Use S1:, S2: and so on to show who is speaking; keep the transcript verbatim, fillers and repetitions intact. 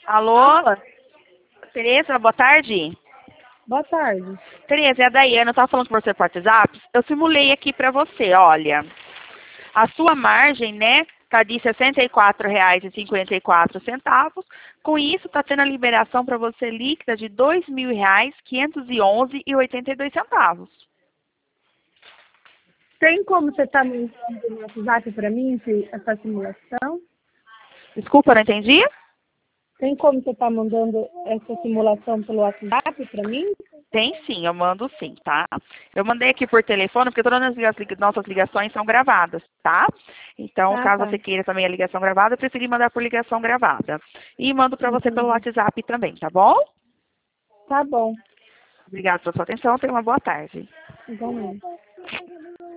S1: Alô?
S2: Alô?
S1: Tereza, boa tarde.
S2: Boa tarde.
S1: Tereza, é a Daiane, eu estava falando com você por WhatsApp. Eu simulei aqui para você, olha. A sua margem, né, tá de sessenta e quatro reais e cinquenta e quatro centavos. Com isso, tá tendo a liberação para você líquida de dois mil reais, quinhentos e onze reais e oitenta e dois centavos.
S2: Tem como você estar me enviando no WhatsApp para mim esse- essa simulação?
S1: Desculpa, não entendi?
S2: Tem como você estar mandando essa simulação pelo WhatsApp para mim?
S1: Tem sim, eu mando sim, tá? Eu mandei aqui por telefone, porque todas as liga- nossas ligações são gravadas, tá? Então,
S2: Ah,
S1: caso
S2: tá.
S1: você queira também a ligação gravada, eu preferi mandar por ligação gravada. E mando para você pelo
S2: Entendi.
S1: WhatsApp também, tá bom?
S2: Tá bom.
S1: Obrigada pela sua atenção, tenha uma boa tarde.
S2: Igualmente.